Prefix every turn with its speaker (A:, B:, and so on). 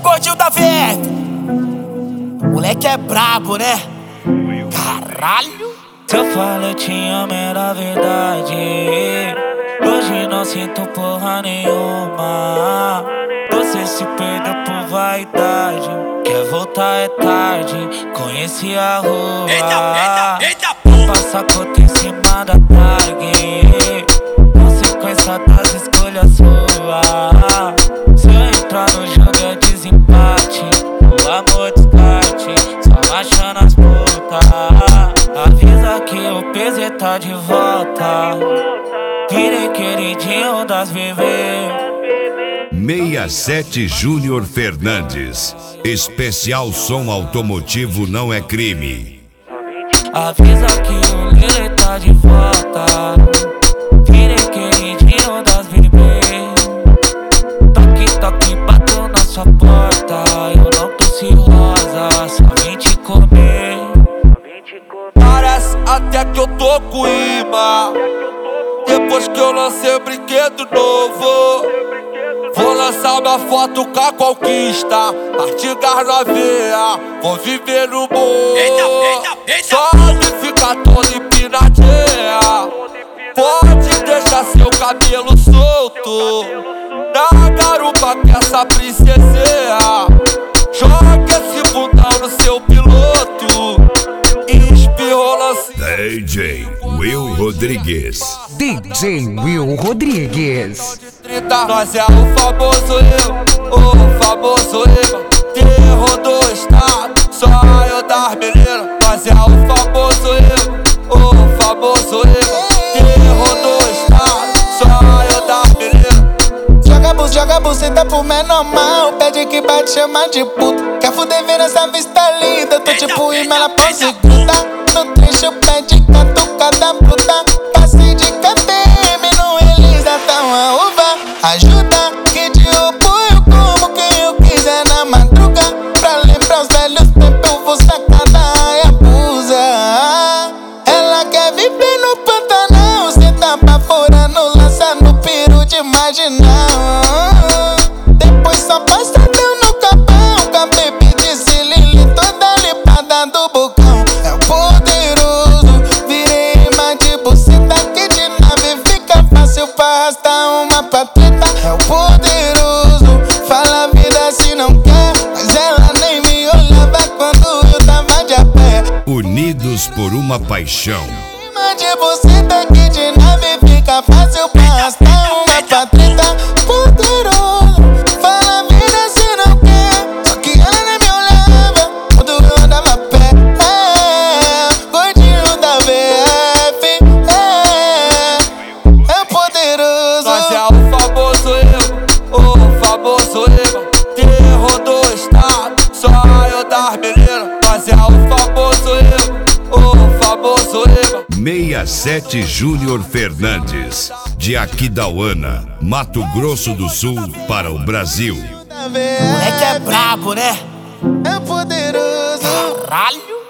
A: gordinho da verde. Moleque é brabo, né? Caralho.
B: Se eu falo eu te amo era verdade. Hoje não sinto porra nenhuma. Você se perdeu por vaidade. Quer voltar é tarde. Conheci a rua.
A: Eita,
B: Passa conta em cima da tag. Consequência das escolhas suas. Se eu entrar no jogo é desempate. O amor descarte. Só achando as putas. Avisa que o PZ tá de volta. Virei queridinho das bebês.
C: 67 Júnior Fernandes. Especial som automotivo não é crime.
B: Avisa que o Lele tá de volta. Virei queridinho das bebês. Toque, bateu na sua porta. Eu não tô rosa, só vim te comer.
D: Parece até que eu tô com imã. Depois que eu lancei brinquedo novo, vou lançar minha foto com a conquista. Artigas na veia, vou viver no morro. Só me fica todo empinadinha. Pode deixar seu cabelo solto na garupa que essa princesinha. Joga esse bundão no seu piloto. Espirrou lance.
C: DJ Will Rodrigues.
E: DJ Will Rodrigues.
D: Nós é o famoso eu, o famoso eu. Terror do estado, só eu das meninas. Nós é o famoso eu, o famoso eu. Terror do estado, só eu das meninas.
F: Joga buceta pro menor mal. Pede que bate, chama de puta. Quer fuder, ver essa vista linda. Tô tipo imã na pose gruda. No trecho pede catucada bruta. Passe de KTM no Elisa, tá uma uva. Ajuda que te apoio como quem eu quiser na madruga. Pra lembrar os velhos tempos eu vou sacar da Hayabusa. Ela quer viver no Pantanal. Cê tá baforando, lança no piru de marginal. Depois só passadão no capão. Com a baby de Cilili toda limpada do bocão. É o poderoso, virei imã de buceta. Que de nave fica fácil pra arrastar uma patreta. É o poderoso, fala a vida se não quer. Mas ela nem me olhava quando eu tava de a pé.
C: Unidos por uma paixão.
F: Imã de buceta, que de nave fica fácil pra arrastar uma patreta. Poderoso, fala a vida se não quer. Só que ela nem me olhava quando eu andava a pé. Gordinho da VF. É poderoso.
D: Nós é o famoso eu, o famoso eu. Terror do estado, só eu das meninas. Nós é o famoso eu, o famoso eu.
C: 67 Júnior Fernandes. De Aquidauana, Mato Grosso do Sul, para o Brasil.
A: Moleque é brabo, né?
F: É poderoso.
A: Caralho.